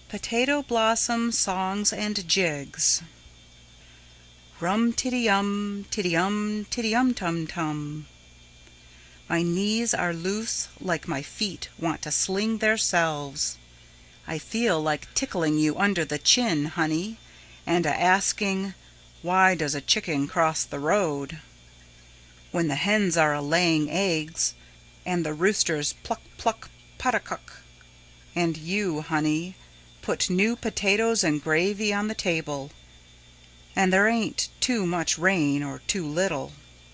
Potato Blossom Songs and Jigs. Rum tiddy-um, tiddy-um, tiddy-um tum tum. My knees are loose like my feet want to sling theirselves. I feel like tickling you under the chin, honey, and asking, why does a chicken cross the road? When the hens are a-laying eggs, and the roosters pluck pluck patacuck, and you, honey, put new potatoes and gravy on the table, and there ain't too much rain or too little.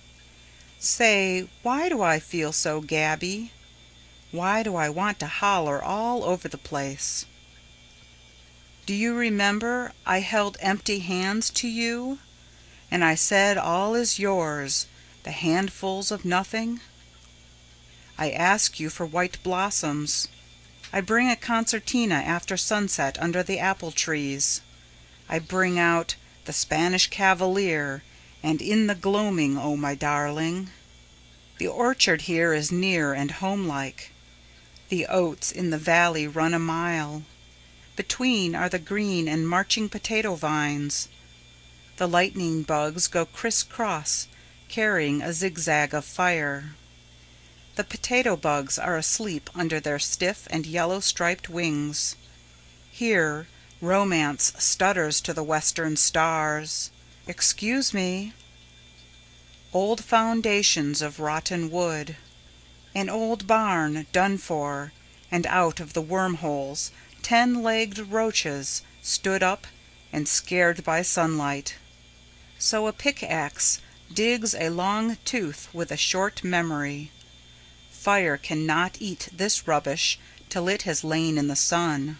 Say, why do I feel so gabby? Why do I want to holler all over the place? Do you remember I held empty hands to you, and I said all is yours, the handfuls of nothing? I ask you for white blossoms. I bring a concertina after sunset under the apple trees. I bring out the Spanish Cavalier, and in the gloaming, oh my darling. The orchard here is near and homelike. The oats in the valley run a mile. Between are the green and marching potato vines. The lightning bugs go criss-cross, carrying a zigzag of fire. The potato bugs are asleep under their stiff and yellow-striped wings. Here romance stutters to the western stars. Excuse me. Old foundations of rotten wood. An old barn done for, and out of the wormholes 10-legged roaches stood up and scared by sunlight. So a pickaxe digs a long tooth with a short memory. Fire cannot eat this rubbish till it has lain in the sun.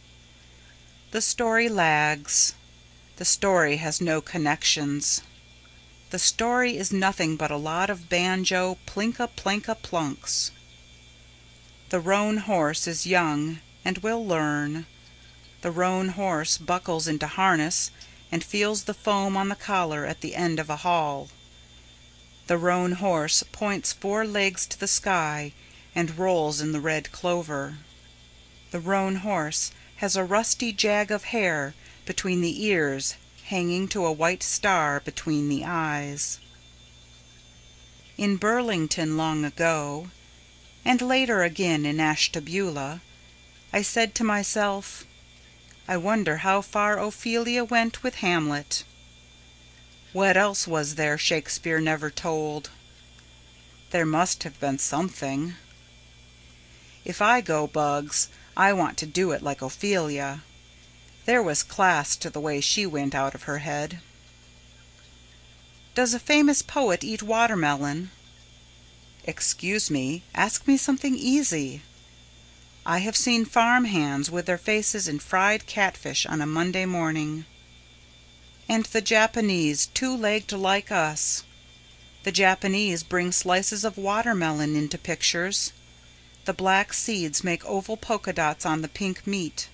The story lags. The story has no connections. The story is nothing but a lot of banjo plinka-planka-plunks. The roan horse is young and will learn. The roan horse buckles into harness and feels the foam on the collar at the end of a haul. The roan horse points 4 legs to the sky and rolls in the red clover. The roan horse has a rusty jag of hair between the ears hanging to a white star between the eyes. In Burlington long ago, and later again in Ashtabula, I said to myself, I wonder how far Ophelia went with Hamlet. What else was there Shakespeare never told? There must have been something. If I go, Bugs, I want to do it like Ophelia. There was class to the way she went out of her head. Does a famous poet eat watermelon? Excuse me, ask me something easy. I have seen farm hands with their faces in fried catfish on a Monday morning. And the Japanese 2-legged like us. The Japanese bring slices of watermelon into pictures. The black seeds make oval polka dots on the pink meat.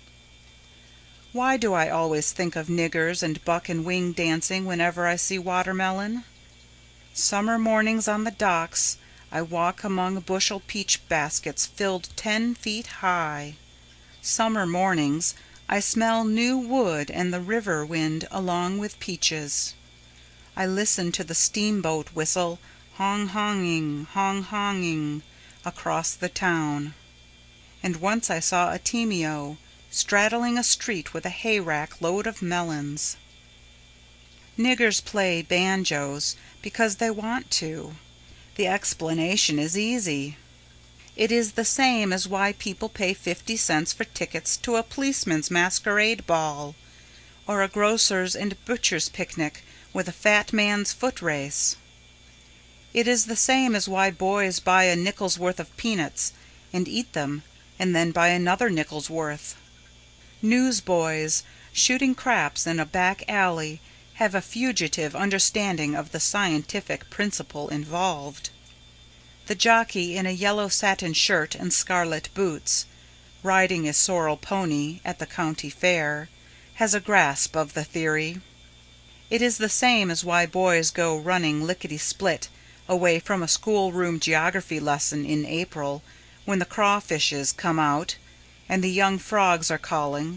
Why do I always think of niggers and buck and wing dancing whenever I see watermelon? Summer mornings on the docks I walk among bushel peach baskets filled 10 feet high. Summer mornings I smell new wood and the river wind along with peaches. I listen to the steamboat whistle hong-honging, hong-honging across the town. And once I saw a Timeo straddling a street with a hayrack load of melons. Niggers play banjos because they want to. The explanation is easy. It is the same as why people pay 50 cents for tickets to a policeman's masquerade ball, or a grocer's and butcher's picnic with a fat man's foot race. It is the same as why boys buy a nickel's worth of peanuts and eat them, and then buy another nickel's worth. Newsboys shooting craps in a back alley have a fugitive understanding of the scientific principle involved. The jockey in a yellow satin shirt and scarlet boots, riding a sorrel pony at the county fair, has a grasp of the theory. It is the same as why boys go running lickety-split away from a schoolroom geography lesson in April when the crawfishes come out and the young frogs are calling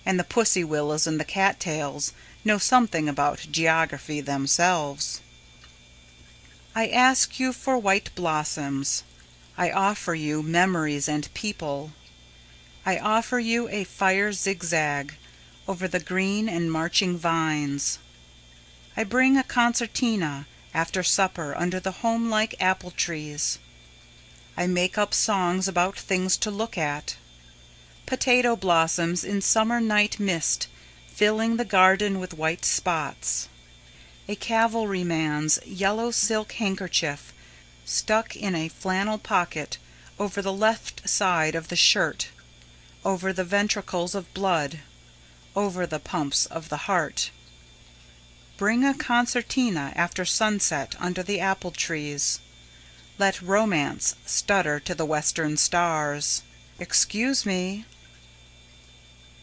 and the pussy willows and the cattails know something about geography themselves. I ask you for white blossoms. I offer you memories and people. I offer you a fire zigzag over the green and marching vines. I bring a concertina after supper under the home-like apple trees. I make up songs about things to look at. Potato blossoms in summer night mist filling the garden with white spots. A cavalryman's yellow silk handkerchief stuck in a flannel pocket over the left side of the shirt, over the ventricles of blood, over the pumps of the heart. Bring a concertina after sunset under the apple trees. Let romance stutter to the western stars. Excuse me,